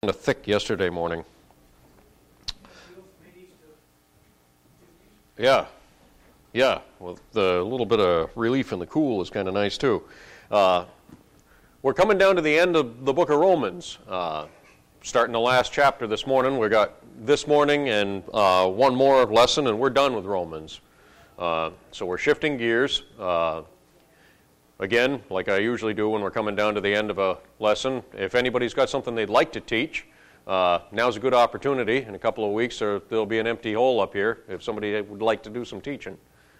Thick yesterday morning. Yeah. Well, the little bit of relief in the cool is kind of nice too. We're coming down to the end of the book of Romans. Starting the last chapter this morning. We got this morning and one more lesson, and we're done with Romans. So we're shifting gears. Again, like I usually do when we're coming down to the end of a lesson, if anybody's got something they'd like to teach, now's a good opportunity. In a couple of weeks, there'll be an empty hole up here if somebody would like to do some teaching.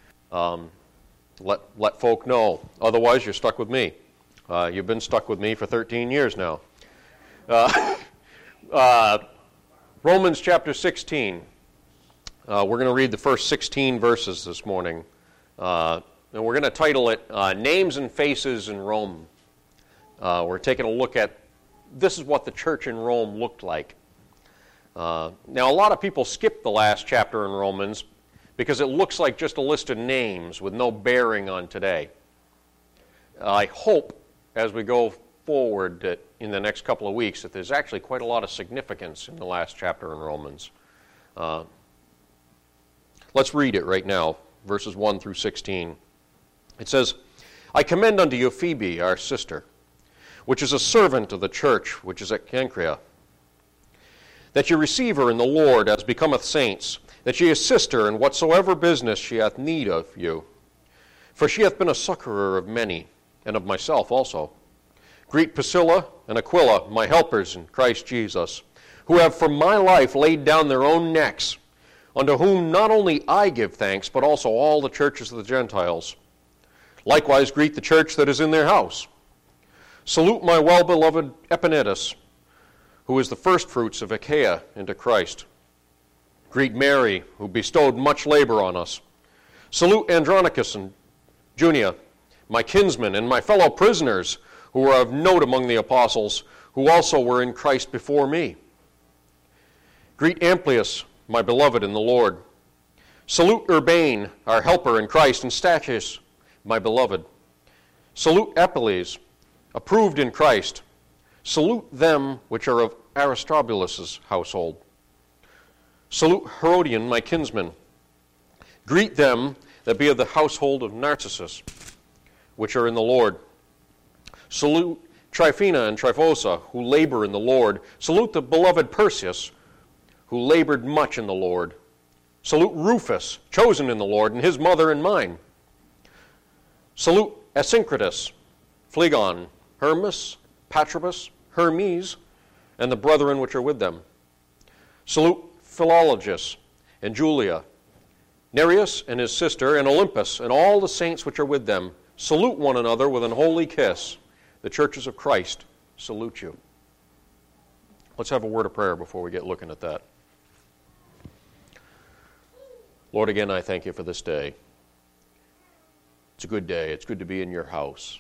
Let folk know. Otherwise, you're stuck with me. You've been stuck with me for 13 years now. Romans chapter 16. We're going to read the first 16 verses this morning. And we're going to title it Names and Faces in Rome. We're taking a look at this is what the church in Rome looked like. Now, a lot of people skip the last chapter in Romans because it looks like just a list of names with no bearing on today. I hope as we go forward that in the next couple of weeks that there's actually quite a lot of significance in the last chapter in Romans. Let's read it right now, verses 1 through 16. It says, I commend unto you Phoebe, our sister, which is a servant of the church which is at Cenchrea, that ye receive her in the Lord as becometh saints, that ye assist her in whatsoever business she hath need of you. For she hath been a succorer of many, and of myself also. Greet Priscilla and Aquila, my helpers in Christ Jesus, who have for my life laid down their own necks, unto whom not only I give thanks, but also all the churches of the Gentiles. Likewise greet the church that is in their house. Salute my well-beloved Epaenetus, who is the firstfruits of Achaia into Christ. Greet Mary, who bestowed much labor on us. Salute Andronicus and Junia, my kinsmen and my fellow prisoners, who are of note among the apostles, who also were in Christ before me. Greet Amplias, my beloved in the Lord. Salute Urbane, our helper in Christ, and Stachys, my beloved. Salute Apelles, approved in Christ. Salute them which are of Aristobulus' household. Salute Herodion, my kinsman. Greet them that be of the household of Narcissus, which are in the Lord. Salute Tryphena and Tryphosa, who labor in the Lord. Salute the beloved Perseus, who labored much in the Lord. Salute Rufus, chosen in the Lord, and his mother and mine. Salute Asyncritus, Phlegon, Hermas, Patrobas, Hermes, and the brethren which are with them. Salute Philologus and Julia, Nereus and his sister, and Olympus, and all the saints which are with them. Salute one another with an holy kiss. The churches of Christ salute you. Let's have a word of prayer before we get looking at that. Lord, again, I thank you for this day. It's a good day. It's good to be in your house.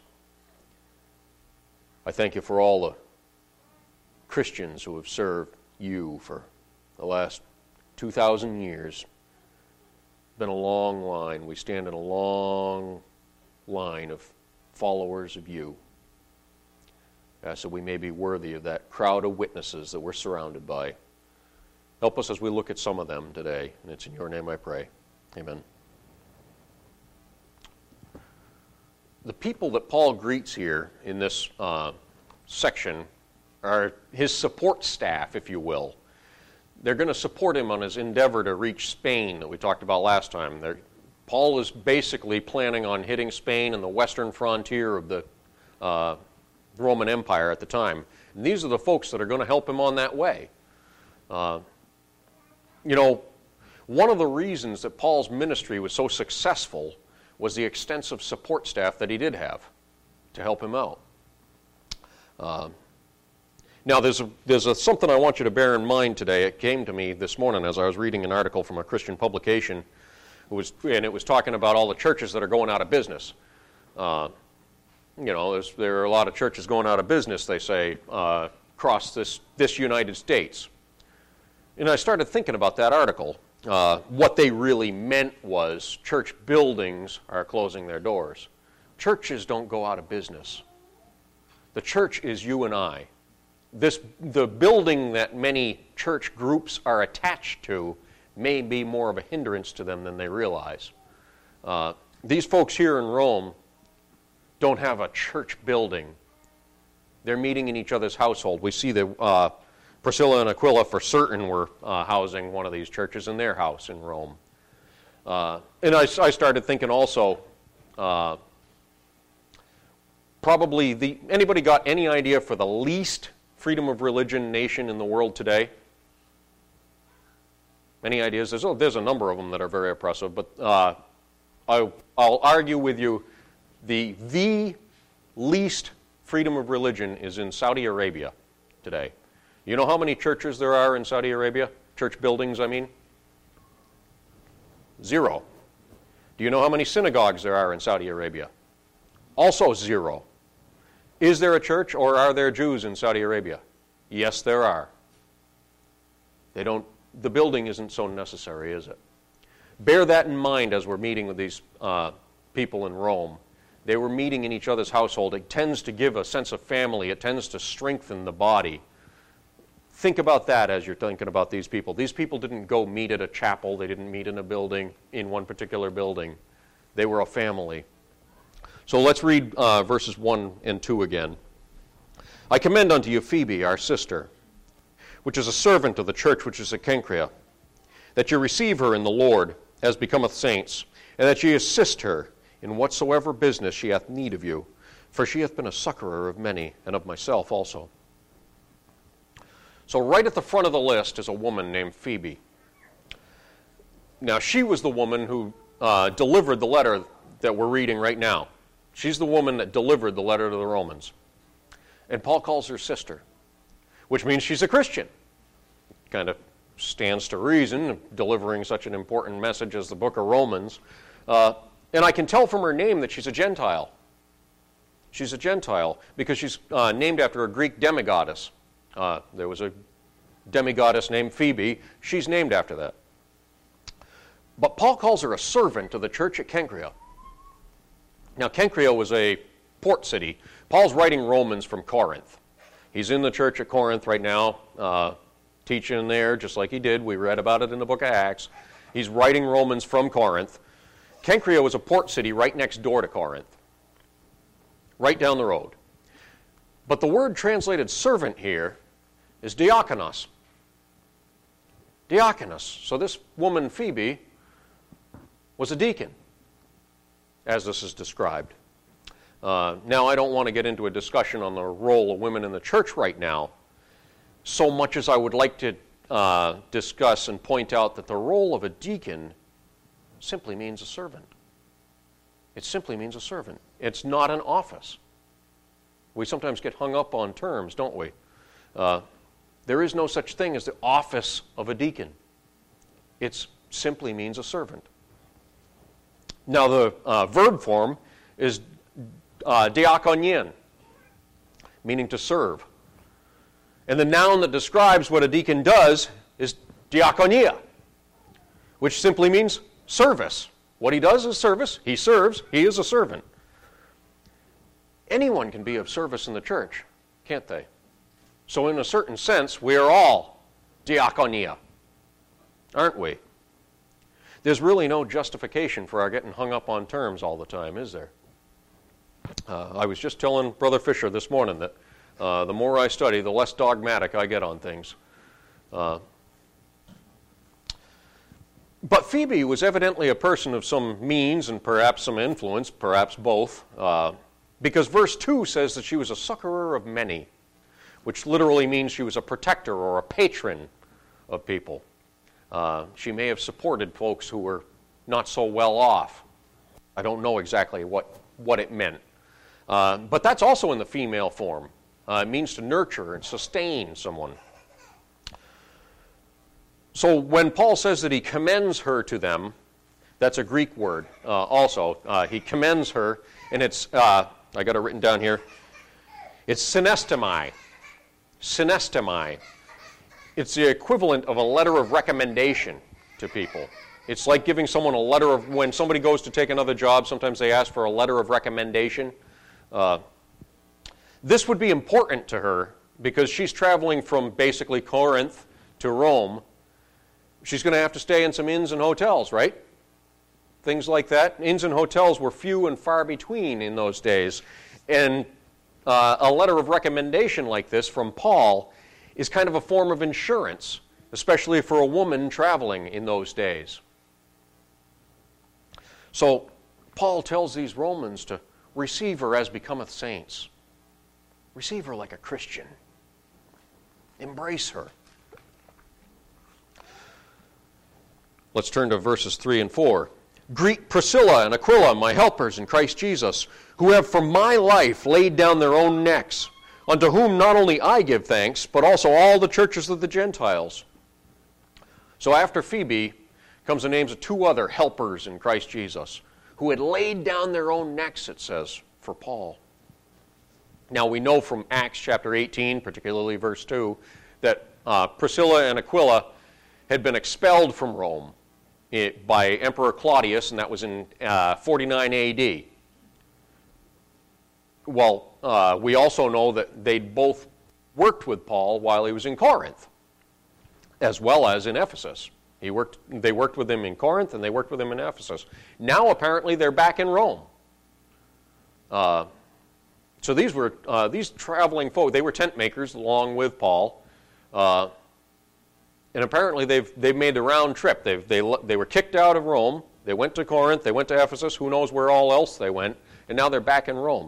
I thank you for all the Christians who have served you for the last 2,000 years. It's been a long line. We stand in a long line of followers of you. So we may be worthy of that crowd of witnesses that we're surrounded by. Help us as we look at some of them today. And it's in your name I pray. Amen. The people that Paul greets here in this section are his support staff, if you will. They're going to support him on his endeavor to reach Spain that we talked about last time. Paul is basically planning on hitting Spain and the western frontier of the Roman Empire at the time. And these are the folks that are going to help him on that way. One of the reasons that Paul's ministry was so successful was the extensive support staff that he did have to help him out. Now, there's something I want you to bear in mind today. It came to me this morning as I was reading an article from a Christian publication, and it was talking about all the churches that are going out of business. There are a lot of churches going out of business, they say, across this United States. And I started thinking about that article. What they really meant was church buildings are closing their doors. Churches don't go out of business. The church is you and I. the building that many church groups are attached to may be more of a hindrance to them than they realize. These folks here in Rome don't have a church building. They're meeting in each other's household. We see that Priscilla and Aquila for certain were housing one of these churches in their house in Rome. And I started thinking also, probably anybody got any idea for the least freedom of religion nation in the world today? Any ideas? There's a number of them that are very oppressive, but I'll argue with you the least freedom of religion is in Saudi Arabia today. You know how many churches there are in Saudi Arabia? Church buildings, I mean? 0. Do you know how many synagogues there are in Saudi Arabia? Also 0. Is there a church or are there Jews in Saudi Arabia? Yes, there are. The building isn't so necessary, is it? Bear that in mind as we're meeting with these people in Rome. They were meeting in each other's household. It tends to give a sense of family. It tends to strengthen the body. Think about that as you're thinking about these people. These people didn't go meet at a chapel. They didn't meet in a building, in one particular building. They were a family. So let's read verses 1 and 2 again. I commend unto you Phoebe, our sister, which is a servant of the church which is at Cenchrea, that you receive her in the Lord, as becometh saints, and that ye assist her in whatsoever business she hath need of you, for she hath been a succorer of many, and of myself also. So right at the front of the list is a woman named Phoebe. Now, she was the woman who delivered the letter that we're reading right now. She's the woman that delivered the letter to the Romans. And Paul calls her sister, which means she's a Christian. Kind of stands to reason, delivering such an important message as the book of Romans. And I can tell from her name that she's a Gentile. She's a Gentile because she's named after a Greek demigoddess. There was a demigoddess named Phoebe. She's named after that. But Paul calls her a servant of the church at Cenchrea. Now, Cenchrea was a port city. Paul's writing Romans from Corinth. He's in the church at Corinth right now, teaching there just like he did. We read about it in the book of Acts. He's writing Romans from Corinth. Cenchrea was a port city right next door to Corinth, right down the road. But the word translated servant here is diakonos. Diakonos. So this woman, Phoebe, was a deacon, as this is described. Now, I don't want to get into a discussion on the role of women in the church right now, so much as I would like to discuss and point out that the role of a deacon simply means a servant. It simply means a servant. It's not an office. We sometimes get hung up on terms, don't we? There is no such thing as the office of a deacon. It simply means a servant. Now, the verb form is diakonien, meaning to serve. And the noun that describes what a deacon does is diakonia, which simply means service. What he does is service. He serves. He is a servant. Anyone can be of service in the church, can't they? So in a certain sense, we are all diakonia, aren't we? There's really no justification for our getting hung up on terms all the time, is there? I was just telling Brother Fisher this morning that the more I study, the less dogmatic I get on things. But Phoebe was evidently a person of some means and perhaps some influence, perhaps both, because verse 2 says that she was a succorer of many, which literally means she was a protector or a patron of people. She may have supported folks who were not so well off. I don't know exactly what it meant. But that's also in the female form. It means to nurture and sustain someone. So when Paul says that he commends her to them, that's a Greek word also. He commends her, and it's, I got it written down here, it's synestemai. Synestemai. It's the equivalent of a letter of recommendation to people. It's like giving someone a letter of, when somebody goes to take another job, sometimes they ask for a letter of recommendation. This would be important to her because she's traveling from basically Corinth to Rome. She's going to have to stay in some inns and hotels, right? Things like that. Inns and hotels were few and far between in those days. And a letter of recommendation like this from Paul is kind of a form of insurance, especially for a woman traveling in those days. So Paul tells these Romans to receive her as becometh saints. Receive her like a Christian. Embrace her. Let's turn to verses 3 and 4. Greet Priscilla and Aquila, my helpers in Christ Jesus, who have for my life laid down their own necks, unto whom not only I give thanks, but also all the churches of the Gentiles. So after Phoebe comes the names of two other helpers in Christ Jesus, who had laid down their own necks, it says, for Paul. Now we know from Acts chapter 18, particularly verse 2, that Priscilla and Aquila had been expelled from Rome by Emperor Claudius, and that was in 49 A.D. Well, we also know that they both worked with Paul while he was in Corinth, as well as in Ephesus. They worked with him in Corinth, and they worked with him in Ephesus. Now, apparently, they're back in Rome. So these traveling folk, they were tent makers along with Paul. And apparently they've made the round trip. They were kicked out of Rome. They went to Corinth. They went to Ephesus. Who knows where all else they went. And now they're back in Rome.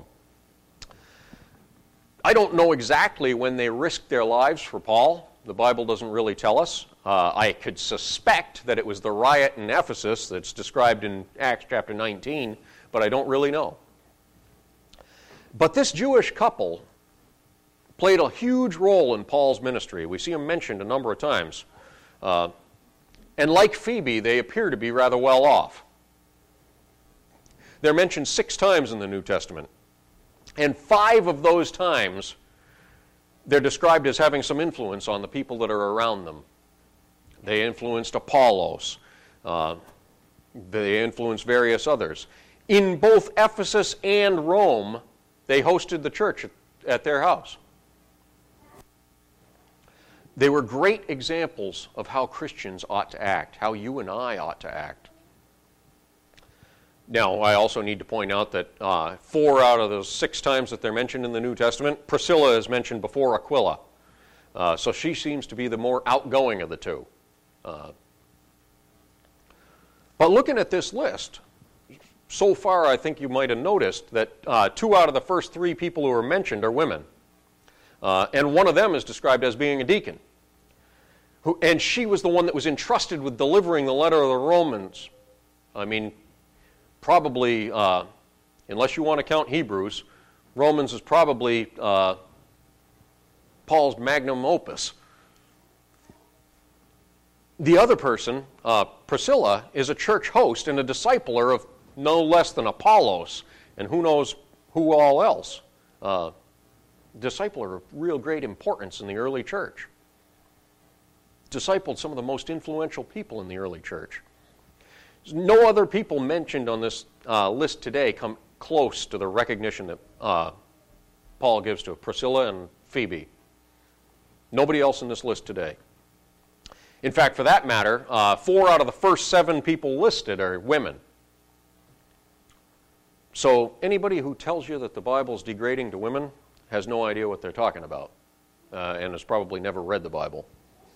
I don't know exactly when they risked their lives for Paul. The Bible doesn't really tell us. I could suspect that it was the riot in Ephesus that's described in Acts chapter 19, but I don't really know. But this Jewish couple played a huge role in Paul's ministry. We see them mentioned a number of times. And like Phoebe, they appear to be rather well off. They're mentioned 6 times in the New Testament. And 5 of those times, they're described as having some influence on the people that are around them. They influenced Apollos. They influenced various others. In both Ephesus and Rome, they hosted the church at their house. They were great examples of how Christians ought to act, how you and I ought to act. Now, I also need to point out that 4 out of those 6 times that they're mentioned in the New Testament, Priscilla is mentioned before Aquila. So she seems to be the more outgoing of the two. But looking at this list, so far I think you might have noticed that 2 out of the first 3 people who are mentioned are women. And one of them is described as being a deacon. And she was the one that was entrusted with delivering the letter of the Romans. I mean, probably, unless you want to count Hebrews, Romans is probably Paul's magnum opus. The other person, Priscilla, is a church host and a discipler of no less than Apollos, and who knows who all else. Discipler of real great importance in the early church. Discipled some of the most influential people in the early church. No other people mentioned on this list today come close to the recognition that Paul gives to Priscilla and Phoebe. Nobody else in this list today. In fact, for that matter, 4 out of the first 7 people listed are women. So anybody who tells you that the Bible is degrading to women has no idea what they're talking about, and has probably never read the Bible.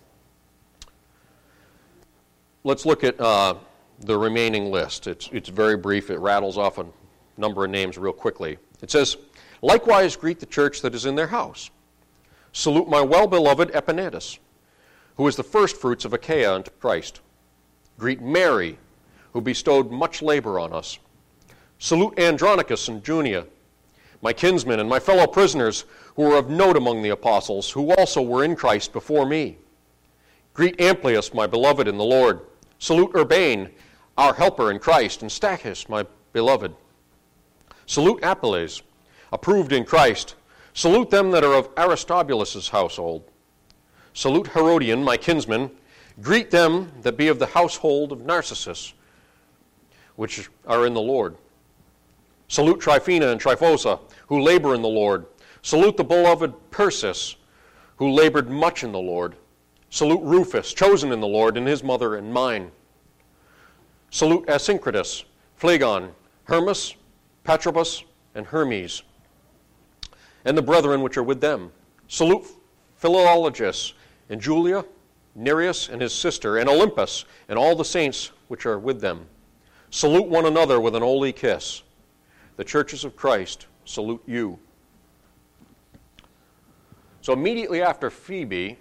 Let's look at the remaining list. It's very brief. It rattles off a number of names real quickly. It says, likewise greet the church that is in their house. Salute my well-beloved Epaenetus, who is the firstfruits of Achaia unto Christ. Greet Mary, who bestowed much labor on us. Salute Andronicus and Junia, my kinsmen and my fellow prisoners, who are of note among the apostles, who also were in Christ before me. Greet Amplias, my beloved in the Lord. Salute Urbane, our helper in Christ, and Stachys, my beloved. Salute Apelles, approved in Christ. Salute them that are of Aristobulus' household. Salute Herodion, my kinsman. Greet them that be of the household of Narcissus, which are in the Lord. Salute Tryphena and Tryphosa, who labor in the Lord. Salute the beloved Persis, who labored much in the Lord. Salute Rufus, chosen in the Lord, and his mother and mine. Salute Asyncritus, Phlegon, Hermas, Patrobus, and Hermes, and the brethren which are with them. Salute Philologus, and Julia, Nereus and his sister, and Olympus, and all the saints which are with them. Salute one another with an holy kiss. The churches of Christ salute you. So immediately after Phoebe,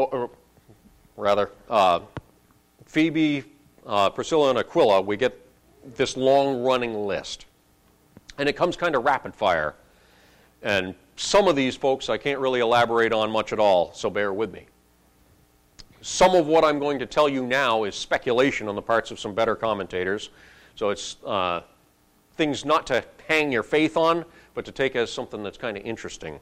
Phoebe, Priscilla, and Aquila, we get this long-running list. And it comes kind of rapid fire. And some of these folks I can't really elaborate on much at all, so bear with me. Some of what I'm going to tell you now is speculation on the parts of some better commentators. So it's things not to hang your faith on, but to take as something that's kind of interesting.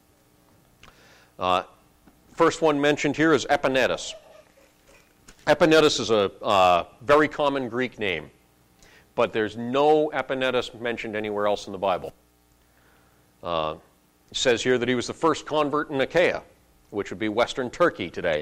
First one mentioned here is Epaenetus. Epaenetus is a very common Greek name, but there's no Epaenetus mentioned anywhere else in the Bible. It says here that he was the first convert in Achaia, which would be Western Turkey today.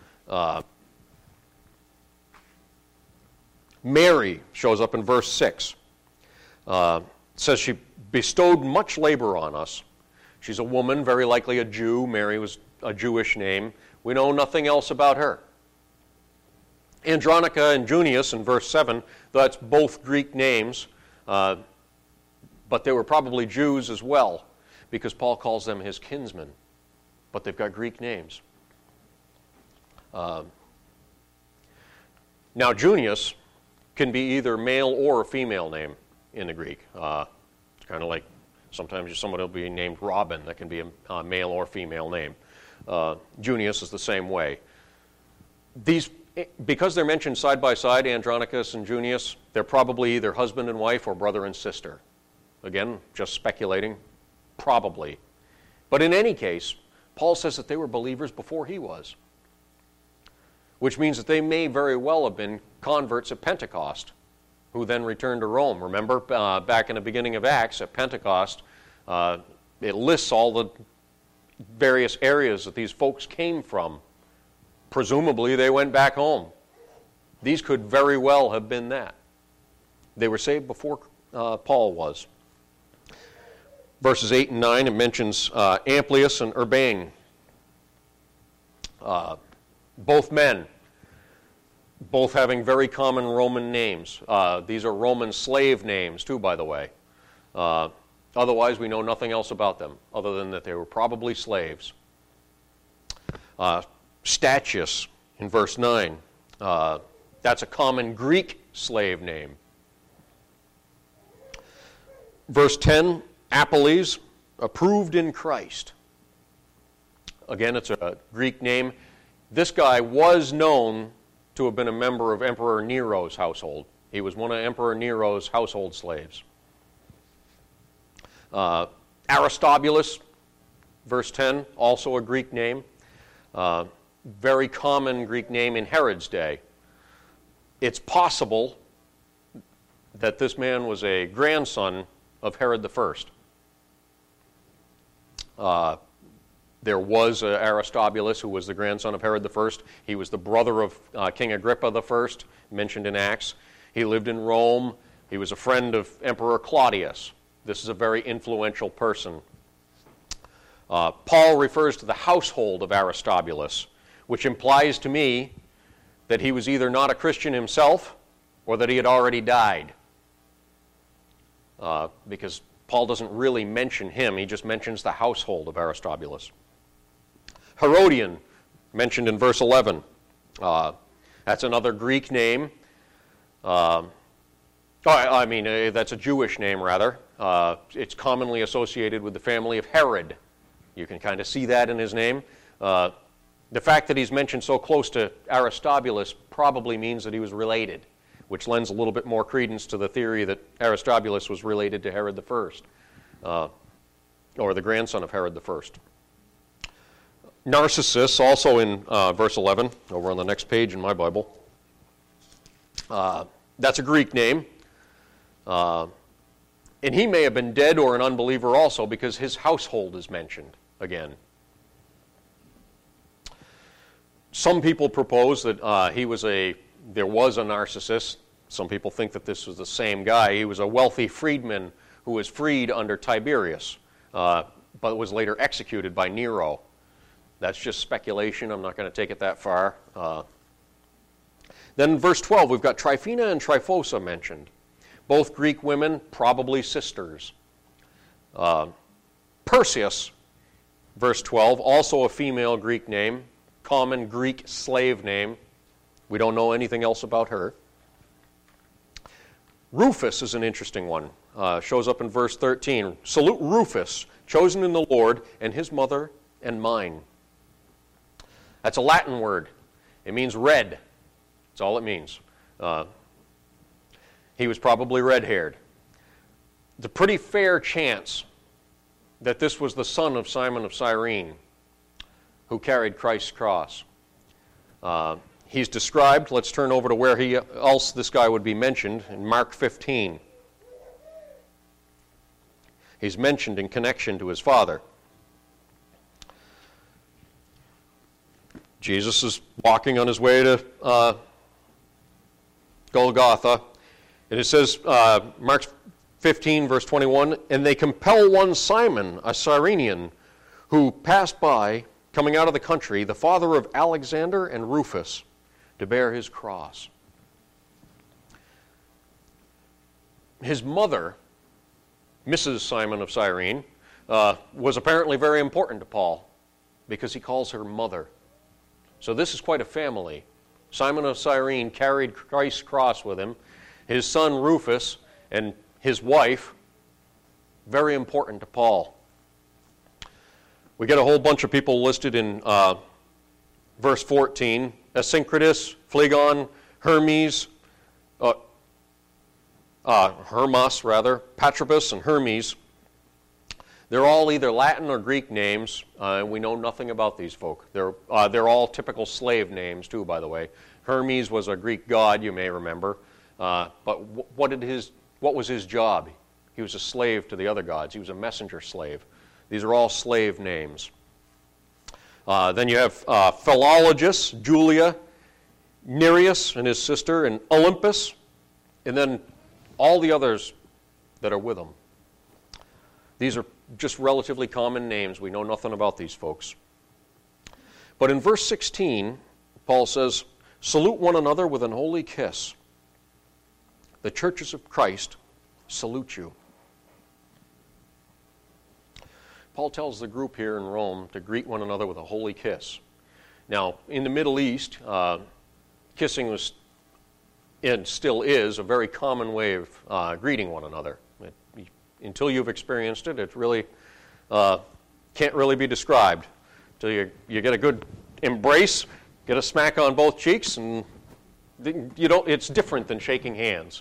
Mary shows up in verse 6. It says she bestowed much labor on us. She's a woman, very likely a Jew. Mary was a Jewish name. We know nothing else about her. Andronica and Junius in verse 7, that's both Greek names, but they were probably Jews as well, because Paul calls them his kinsmen, but they've got Greek names. Now, Junius can be either male or a female name in the Greek. It's kind of like sometimes somebody will be named Robin. That can be a male or female name. Junius is the same way. These, because they're mentioned side by side, Andronicus and Junius, they're probably either husband and wife or brother and sister. Again, just speculating, probably. But in any case, Paul says that they were believers before he was, which means that they may very well have been converts at Pentecost, who then returned to Rome. Remember, back in the beginning of Acts, at Pentecost, it lists all the various areas that these folks came from. Presumably, they went back home. These could very well have been that. They were saved before Paul was. Verses 8 and 9, it mentions Amplius and Urbane. Both men, both having very common Roman names. These are Roman slave names, too, by the way. Otherwise, we know nothing else about them, other than that they were probably slaves. Statius, in verse 9, that's a common Greek slave name. Verse 10, Apelles, approved in Christ. Again, it's a Greek name. This guy was known to have been a member of Emperor Nero's household. He was one of Emperor Nero's household slaves. Aristobulus, verse 10, also a Greek name. Very common Greek name in Herod's day. It's possible that this man was a grandson of Herod the First. There was Aristobulus, who was the grandson of Herod the First. He was the brother of King Agrippa the First, mentioned in Acts. He lived in Rome. He was a friend of Emperor Claudius. This is a very influential person. Paul refers to the household of Aristobulus, which implies to me that he was either not a Christian himself or that he had already died. Because Paul doesn't really mention him, he just mentions the household of Aristobulus. Herodian, mentioned in verse 11. That's another Greek name. That's a Jewish name, rather. It's commonly associated with the family of Herod. You can kind of see that in his name. The fact that he's mentioned so close to Aristobulus probably means that he was related, which lends a little bit more credence to the theory that Aristobulus was related to Herod the First, or the grandson of Herod the First. Narcissus, also in verse 11, over on the next page in my Bible. That's a Greek name. And he may have been dead or an unbeliever also, because his household is mentioned again. Some people propose that there was a narcissist. Some people think that this was the same guy. He was a wealthy freedman who was freed under Tiberius, but was later executed by Nero. That's just speculation. I'm not going to take it that far. Then in verse 12, we've got Tryphena and Tryphosa mentioned. Both Greek women, probably sisters. Perseus, verse 12, also a female Greek name, common Greek slave name. We don't know anything else about her. Rufus is an interesting one. Shows up in verse 13. Salute Rufus, chosen in the Lord, and his mother and mine. That's a Latin word. It means red. That's all it means. He was probably red-haired. It's a pretty fair chance that this was the son of Simon of Cyrene who carried Christ's cross. He's described, let's turn over to where else this guy would be mentioned, in Mark 15. He's mentioned in connection to his father. Jesus is walking on his way to Golgotha, and it says, Mark 15, verse 21, and they compel one Simon, a Cyrenian, who passed by, coming out of the country, the father of Alexander and Rufus, to bear his cross. His mother, Mrs. Simon of Cyrene, was apparently very important to Paul because he calls her mother. So this is quite a family. Simon of Cyrene carried Christ's cross with him. His son Rufus and his wife, very important to Paul. We get a whole bunch of people listed in verse 14. Asyncritus, Phlegon, Hermas, Patrobus, and Hermes. They're all either Latin or Greek names. We know nothing about these folk. They're all typical slave names, too, by the way. Hermes was a Greek god, you may remember. But what was his job? He was a slave to the other gods. He was a messenger slave. These are all slave names. Then you have Philologus, Julia, Nereus and his sister, and Olympus, and then all the others that are with them. These are just relatively common names. We know nothing about these folks. But in verse 16, Paul says, salute one another with an holy kiss. The churches of Christ salute you. Paul tells the group here in Rome to greet one another with a holy kiss. Now, in the Middle East, kissing was, and still is, a very common way of greeting one another. Until you've experienced it, it really can't really be described. Until you get a good embrace, get a smack on both cheeks, and it's different than shaking hands.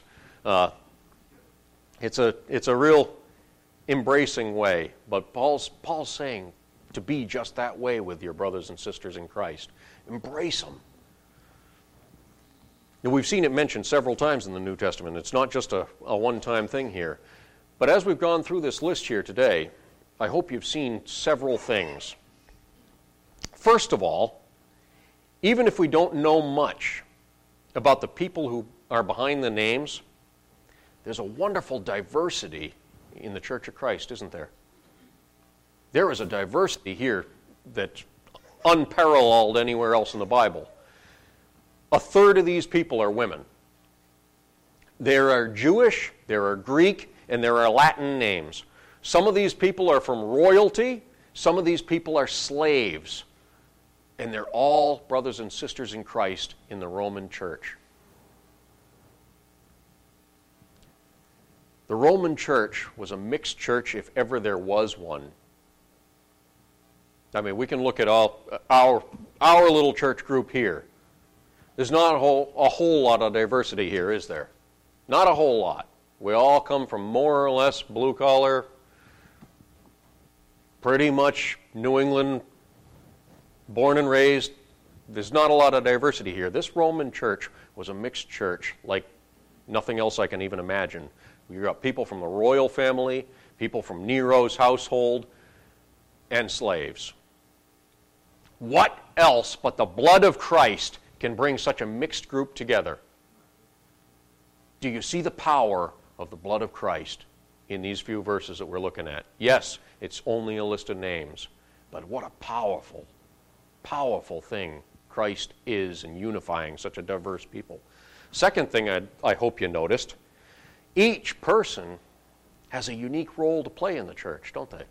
It's a real embracing way, but Paul's saying to be just that way with your brothers and sisters in Christ. Embrace them. And we've seen it mentioned several times in the New Testament. It's not just a one-time thing here. But as we've gone through this list here today, I hope you've seen several things. First of all, even if we don't know much about the people who are behind the names, there's a wonderful diversity in the Church of Christ, isn't there? There is a diversity here that's unparalleled anywhere else in the Bible. A third of these people are women. There are Jewish, there are Greek, and there are Latin names. Some of these people are from royalty, some of these people are slaves, and they're all brothers and sisters in Christ in the Roman Church. The Roman Church was a mixed church if ever there was one. I mean, we can look at our little church group here. There's not a whole lot of diversity here, is there? Not a whole lot. We all come from more or less blue-collar, pretty much New England, born and raised. There's not a lot of diversity here. This Roman church was a mixed church like nothing else I can even imagine. You've got people from the royal family, people from Nero's household, and slaves. What else but the blood of Christ can bring such a mixed group together? Do you see the power of the blood of Christ in these few verses that we're looking at? Yes, it's only a list of names, but what a powerful, powerful thing Christ is in unifying such a diverse people. Second thing I hope you noticed, each person has a unique role to play in the church, don't they?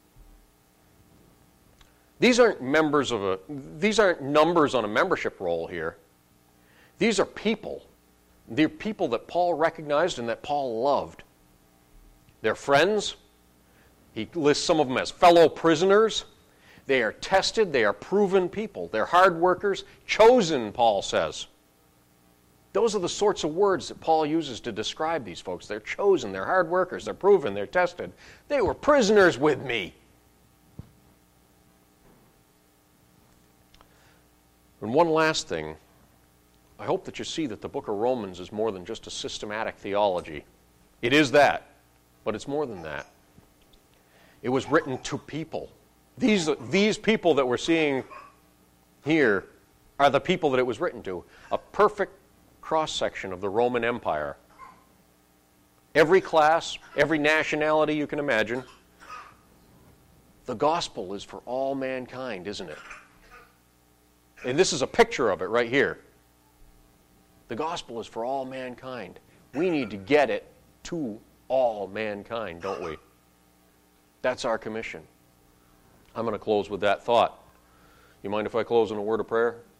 These aren't numbers on a membership roll here. These are people. They're people that Paul recognized and that Paul loved. They're friends. He lists some of them as fellow prisoners. They are tested. They are proven people. They're hard workers. Chosen, Paul says. Those are the sorts of words that Paul uses to describe these folks. They're chosen. They're hard workers. They're proven. They're tested. They were prisoners with me. And one last thing, I hope that you see that the book of Romans is more than just a systematic theology. It is that, but it's more than that. It was written to people. These people that we're seeing here are the people that it was written to. A perfect cross-section of the Roman Empire. Every class, every nationality you can imagine. The gospel is for all mankind, isn't it? And this is a picture of it right here. The gospel is for all mankind. We need to get it to all mankind, don't we? That's our commission. I'm going to close with that thought. You mind if I close in a word of prayer?